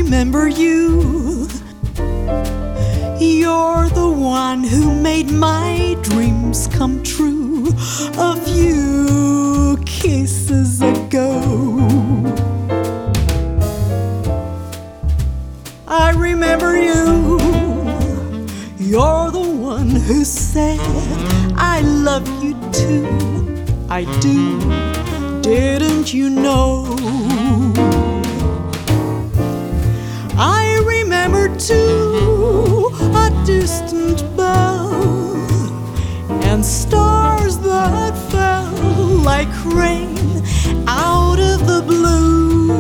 remember you. You're the one who made my dreams come true a few kisses ago. I remember you. You're the one who said I love you too. I do, didn't you know? I remember too a distant bell and stars that fell like rain out of the blue.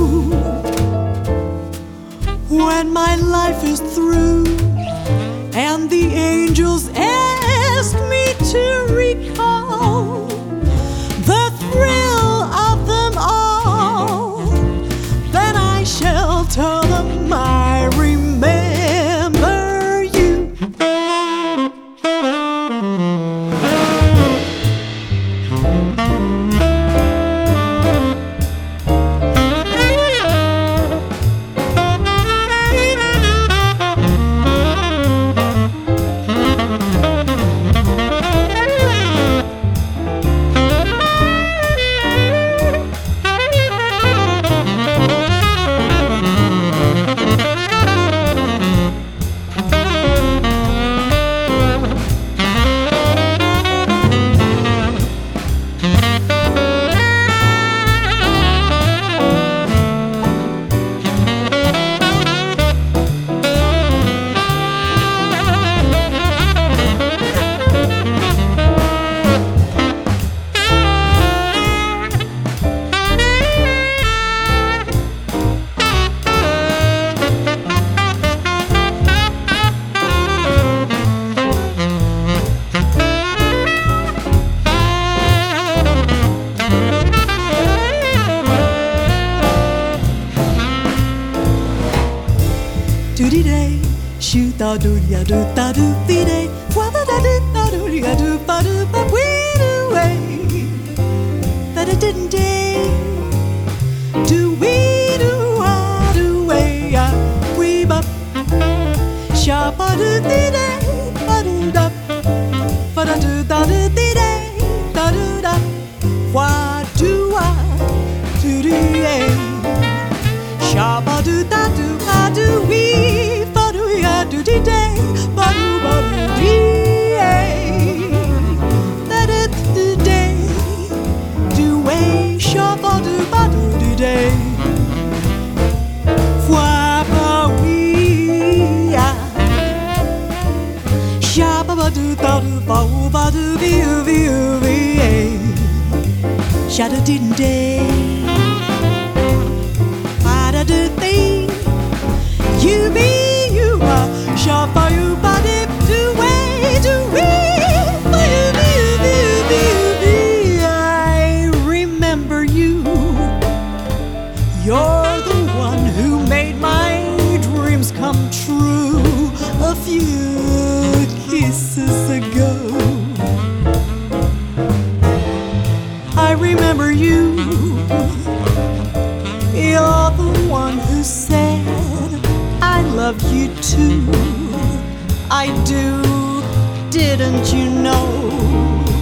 When my life is through and the angels ask me to recall the thrill of them all, then I shall tell them I remember you. Do-dee-day, shoot-da-do-ya-do-da-do-dee-day, wa-da-da-do-da-do-ya-do-ba-do-ba-wee-do-way, da-da-didn't-day, do-wee-do-ah-do-way-ah, wee-bop, sha-ba-do-dee-day, ba-do-da, ba-da-do-da-do-dee-day, da-do-da, wa-do-ah, do-dee-day, sha-ba-do-da-do-ah-do-wee, ba-do-ya-do-dee-day, ba-do-ba-do-dee-day, da-da-do-day, do-way, sha-ba-do-ba-do-dee-day, wa-ba-wee-ah, sha-ba-ba-do-da-do-ba-do-ba-do-dee-dee-dee, sha-da-dee-day. You be you are shabba you body do way do we I remember you. You're the one who made my dreams come true a few kisses ago. I remember you. You're the one who said I love you too. I do, didn't you know?